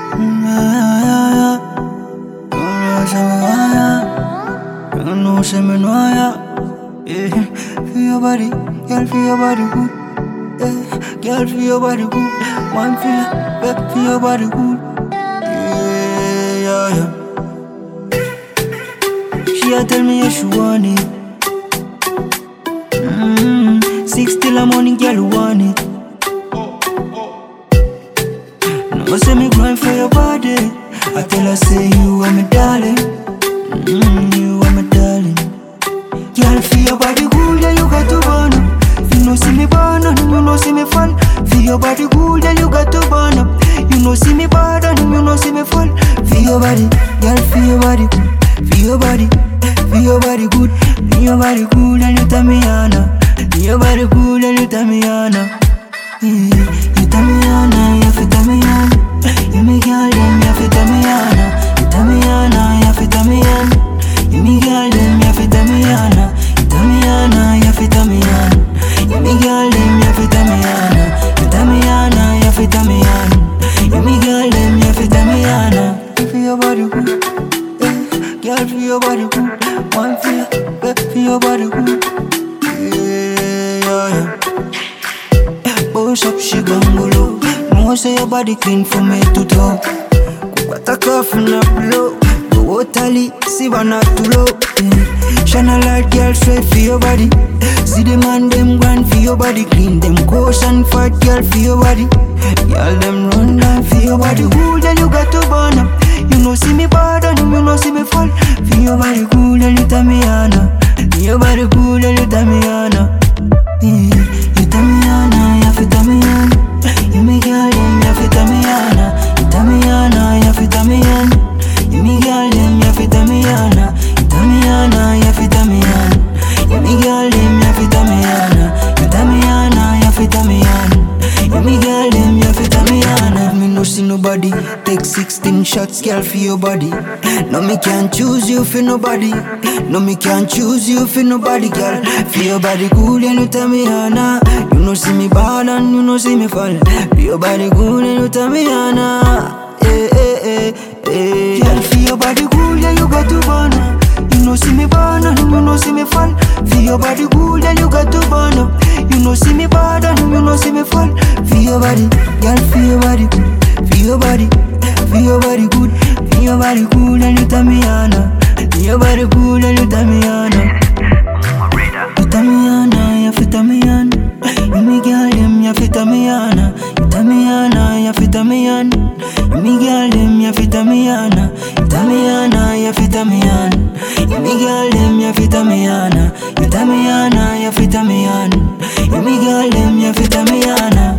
You know, say me know ya. Yeah, feel your body, girl, feel your body good. Yeah, girl, feel your body good. One feel your body good. Yeah, yeah. She a tell me if she want it. 6 till the morning, girl, you want it. No, say me grind for your body. I tell her, say you are my darling. You are my darling. Girl, feel your body good, yeah, you got to burn up. You know see me burn up, you know see me fall. Feel your body good, yeah, you got to burn up. You know see me burn up, you know see me fall. Feel your body, girl, feel your body. Feel your body, feel your body good. Feel your body good, and you tell me Anna. Feel your body good, and you tell me Anna. You tell me Anna, you feel tell me Anna. You make girl them, you feel tell me Anna. You tell me Anna, you feel tell me Anna. You me girl them, you fi tell me Anna. You tell me Anna, you fi tell me Anna. You me girl them, you fi tell me Anna. You tell me Anna, you fi tell me Anna. You me girl them, you fi tell me Anna. You feel your body good, girl, feel your body good. One feel your body good. Yeah, yeah. Boss up, she gangolo. No say your body clean from head to toe. What a cough in a blow. Totally, see one not too low. Shine a light, girl, straight for your body. See the man, them grand for your body. Clean them coarse and fat, girl, for your body. Girl, them run down for your body. Cool, then you got to burn up. You know see me bad and you know see me fall. For your body cool, then you tell me Anna. For your body cool, then you tell me Anna. You tell me Anna, you fi tell me Anna. You make girl, them, you fi tell me Anna. You tell me Anna, you fi tell me Anna. You me girl them, you fi tell me Anna. You tell me Anna, you fi tell me Anna. You me girl them, you fi tell me Anna. You tell me Anna, you fi tell me Anna. You me girl them, you fi tell me Anna. Me no see nobody take 16 shots, girl, for your body. No, me can't choose you for nobody. No, me can't choose you for nobody, girl. For your body good and you tell me Anna. You no see me bad and you no see me fall. For your body good and you tell me Anna. Girl, feel your body good, yeah, you got to burn up. You know see me burn up, you know see me fall. Feel your body good, yeah, you got to burn up. You know see me burn up, you know see me fall. Feel your body, girl, feel your body. Feel your body, feel your body good. Feel your body good, and you tell me Anna. Feel your body good, and you tell me Anna. You tell me Anna, you feel tell me Anna. You me girl them, you feel tell me Anna. You tell me Anna, you feel tell me Anna. You me girl them, you feel tell me Anna. You tell me Anna, you feel tell me Anna. You me girl them, you feel tell me Anna. You tell me Anna, you feel tell me Anna. You me girl them, you feel tell me Anna.